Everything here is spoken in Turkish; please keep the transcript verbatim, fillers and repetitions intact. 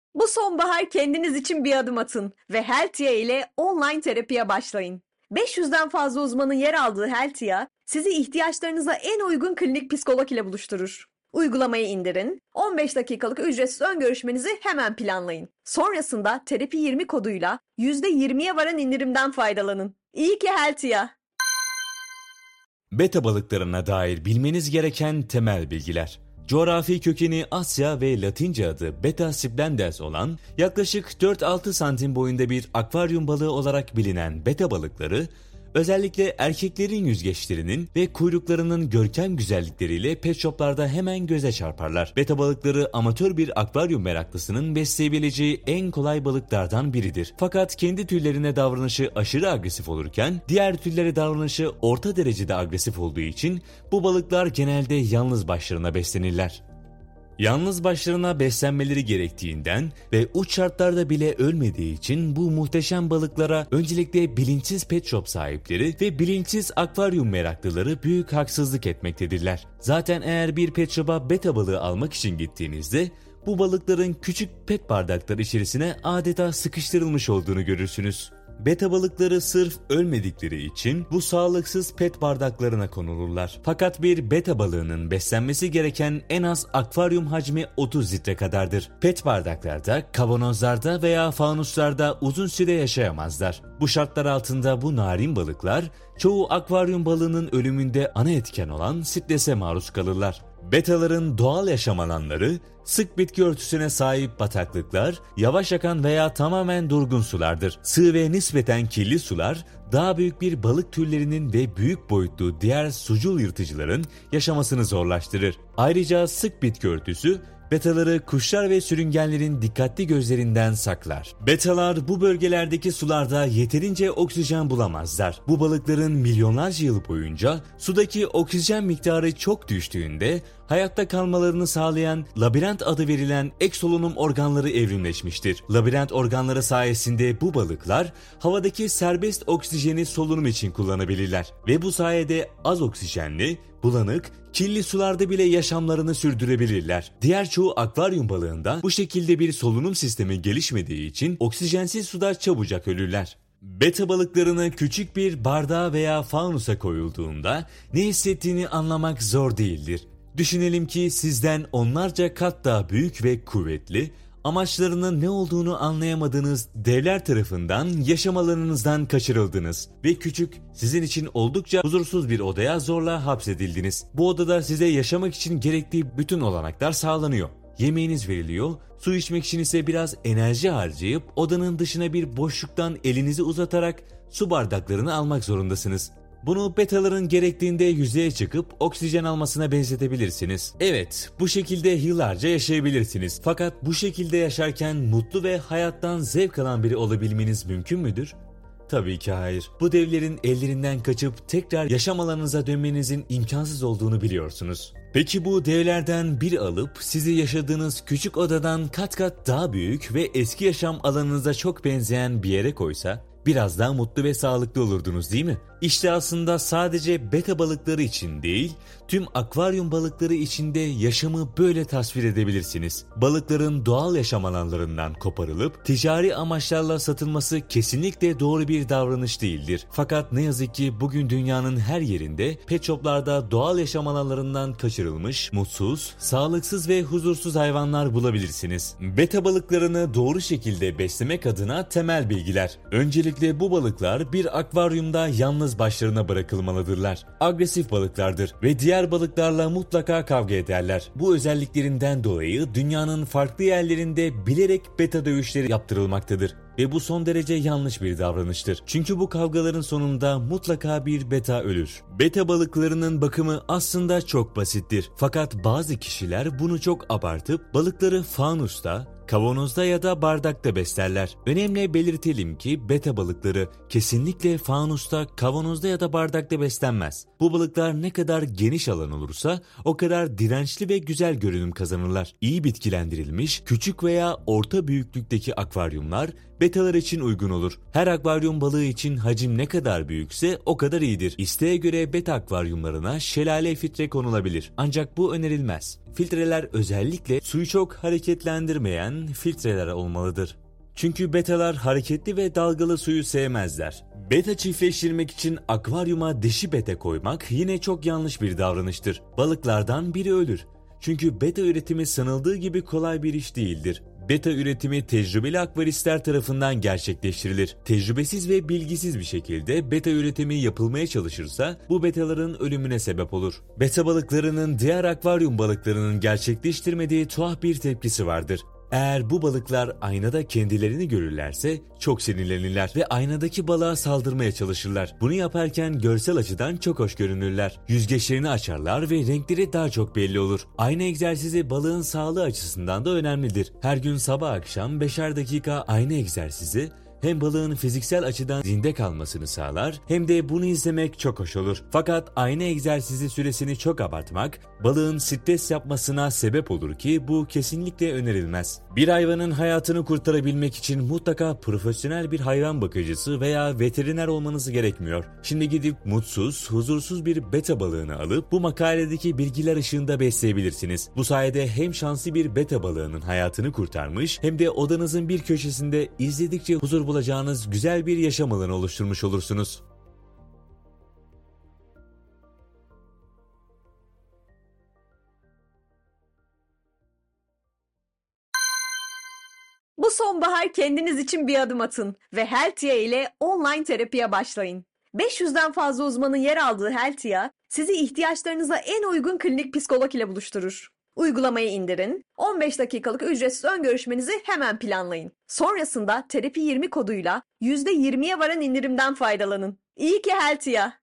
Bu sonbahar kendiniz için bir adım atın ve Heltia ile online terapiye başlayın. beş yüzden fazla uzmanın yer aldığı Heltia, sizi ihtiyaçlarınıza en uygun klinik psikolog ile buluşturur. Uygulamayı indirin, on beş dakikalık ücretsiz ön görüşmenizi hemen planlayın. Sonrasında terapi yirmi koduyla yüzde yirmiye varan indirimden faydalanın. İyi ki Heltia. Beta balıklarına dair bilmeniz gereken temel bilgiler. Coğrafi kökeni Asya ve Latince adı Beta splendens olan yaklaşık dört altı santim boyunda bir akvaryum balığı olarak bilinen beta balıkları, özellikle erkeklerin yüzgeçlerinin ve kuyruklarının görkem güzellikleriyle pet shoplarda hemen göze çarparlar. Beta balıkları amatör bir akvaryum meraklısının besleyebileceği en kolay balıklardan biridir. Fakat kendi türlerine davranışı aşırı agresif olurken diğer türlere davranışı orta derecede agresif olduğu için bu balıklar genelde yalnız başlarına beslenirler. Yalnız başlarına beslenmeleri gerektiğinden ve uç şartlarda bile ölmediği için bu muhteşem balıklara öncelikle bilinçsiz pet shop sahipleri ve bilinçsiz akvaryum meraklıları büyük haksızlık etmektedirler. Zaten eğer bir pet shop'a beta balığı almak için gittiğinizde bu balıkların küçük pet bardaklar içerisine adeta sıkıştırılmış olduğunu görürsünüz. Beta balıkları sırf ölmedikleri için bu sağlıksız pet bardaklarına konulurlar. Fakat bir beta balığının beslenmesi gereken en az akvaryum hacmi otuz litre kadardır. Pet bardaklarda, kavanozlarda veya fanuslarda uzun süre yaşayamazlar. Bu şartlar altında bu narin balıklar çoğu akvaryum balığının ölümünde ana etken olan strese maruz kalırlar. Betaların doğal yaşam alanları sık bitki örtüsüne sahip bataklıklar, yavaş akan veya tamamen durgun sulardır. Sığ ve nispeten kirli sular daha büyük bir balık türlerinin ve büyük boyutlu diğer sucul yırtıcıların yaşamasını zorlaştırır. Ayrıca sık bitki örtüsü betaları kuşlar ve sürüngenlerin dikkatli gözlerinden saklar. Betalar bu bölgelerdeki sularda yeterince oksijen bulamazlar. Bu balıkların milyonlarca yıl boyunca sudaki oksijen miktarı çok düştüğünde hayatta kalmalarını sağlayan labirent adı verilen eksolunum organları evrimleşmiştir. Labirent organları sayesinde bu balıklar havadaki serbest oksijeni solunum için kullanabilirler ve bu sayede az oksijenli, bulanık, kirli sularda bile yaşamlarını sürdürebilirler. Diğer çoğu akvaryum balığında bu şekilde bir solunum sistemi gelişmediği için oksijensiz suda çabucak ölürler. Beta balıklarını küçük bir bardağa veya fanusa koyulduğunda ne hissettiğini anlamak zor değildir. Düşünelim ki sizden onlarca kat daha büyük ve kuvvetli, amaçlarının ne olduğunu anlayamadığınız devler tarafından yaşam alanınızdan kaçırıldınız ve küçük, sizin için oldukça huzursuz bir odaya zorla hapsedildiniz. Bu odada size yaşamak için gerektiği bütün olanaklar sağlanıyor. Yemeğiniz veriliyor, su içmek için ise biraz enerji harcayıp odanın dışına bir boşluktan elinizi uzatarak su bardaklarını almak zorundasınız. Bunu betaların gerektiğinde yüzeye çıkıp oksijen almasına benzetebilirsiniz. Evet, bu şekilde yıllarca yaşayabilirsiniz. Fakat bu şekilde yaşarken mutlu ve hayattan zevk alan biri olabilmeniz mümkün müdür? Tabii ki hayır. Bu devlerin ellerinden kaçıp tekrar yaşam alanınıza dönmenizin imkansız olduğunu biliyorsunuz. Peki bu devlerden biri alıp sizi yaşadığınız küçük odadan kat kat daha büyük ve eski yaşam alanınıza çok benzeyen bir yere koysa, biraz daha mutlu ve sağlıklı olurdunuz değil mi? İşte aslında sadece beta balıkları için değil, tüm akvaryum balıkları için de yaşamı böyle tasvir edebilirsiniz. Balıkların doğal yaşam alanlarından koparılıp ticari amaçlarla satılması kesinlikle doğru bir davranış değildir. Fakat ne yazık ki bugün dünyanın her yerinde pet shoplarda doğal yaşam alanlarından kaçırılmış, mutsuz, sağlıksız ve huzursuz hayvanlar bulabilirsiniz. Beta balıklarını doğru şekilde beslemek adına temel bilgiler. Öncelikle bu balıklar bir akvaryumda yalnız başlarına bırakılmalıdırlar. Agresif balıklardır ve diğer balıklarla mutlaka kavga ederler. Bu özelliklerinden dolayı dünyanın farklı yerlerinde bilerek beta dövüşleri yaptırılmaktadır. Ve bu son derece yanlış bir davranıştır. Çünkü bu kavgaların sonunda mutlaka bir beta ölür. Beta balıklarının bakımı aslında çok basittir. Fakat bazı kişiler bunu çok abartıp balıkları fanusta, kavanozda ya da bardakta beslerler. Önemli belirtelim ki beta balıkları kesinlikle fanusta, kavanozda ya da bardakta beslenmez. Bu balıklar ne kadar geniş alan olursa o kadar dirençli ve güzel görünüm kazanırlar. İyi bitkilendirilmiş, küçük veya orta büyüklükteki akvaryumlar betalar için uygun olur. Her akvaryum balığı için hacim ne kadar büyükse o kadar iyidir. İsteğe göre beta akvaryumlarına şelale filtre konulabilir. Ancak bu önerilmez. Filtreler özellikle suyu çok hareketlendirmeyen filtreler olmalıdır. Çünkü betalar hareketli ve dalgalı suyu sevmezler. Beta çiftleştirmek için akvaryuma dişi beta koymak yine çok yanlış bir davranıştır. Balıklardan biri ölür. Çünkü beta üretimi sanıldığı gibi kolay bir iş değildir. Beta üretimi tecrübeli akvaristler tarafından gerçekleştirilir. Tecrübesiz ve bilgisiz bir şekilde beta üretimi yapılmaya çalışırsa bu betaların ölümüne sebep olur. Beta balıklarının diğer akvaryum balıklarının gerçekleştirmediği tuhaf bir tepkisi vardır. Eğer bu balıklar aynada kendilerini görürlerse çok sinirlenirler ve aynadaki balığa saldırmaya çalışırlar. Bunu yaparken görsel açıdan çok hoş görünürler. Yüzgeçlerini açarlar ve renkleri daha çok belli olur. Ayna egzersizi balığın sağlığı açısından da önemlidir. Her gün sabah akşam beşer dakika ayna egzersizi hem balığın fiziksel açıdan zinde kalmasını sağlar hem de bunu izlemek çok hoş olur. Fakat ayna egzersizi süresini çok abartmak balığın stres yapmasına sebep olur ki bu kesinlikle önerilmez. Bir hayvanın hayatını kurtarabilmek için mutlaka profesyonel bir hayvan bakıcısı veya veteriner olmanız gerekmiyor. Şimdi gidip mutsuz, huzursuz bir beta balığını alıp bu makaledeki bilgiler ışığında besleyebilirsiniz. Bu sayede hem şanslı bir beta balığının hayatını kurtarmış hem de odanızın bir köşesinde izledikçe huzur bulacağınız güzel bir yaşam alanı oluşturmuş olursunuz. Bu sonbahar kendiniz için bir adım atın ve Heltia ile online terapiye başlayın. beş yüzden fazla uzmanın yer aldığı Heltia, sizi ihtiyaçlarınıza en uygun klinik psikolog ile buluşturur. Uygulamayı indirin, on beş dakikalık ücretsiz ön görüşmenizi hemen planlayın. Sonrasında terapi yirmi koduyla yüzde yirmiye varan indirimden faydalanın. İyi ki Heltia!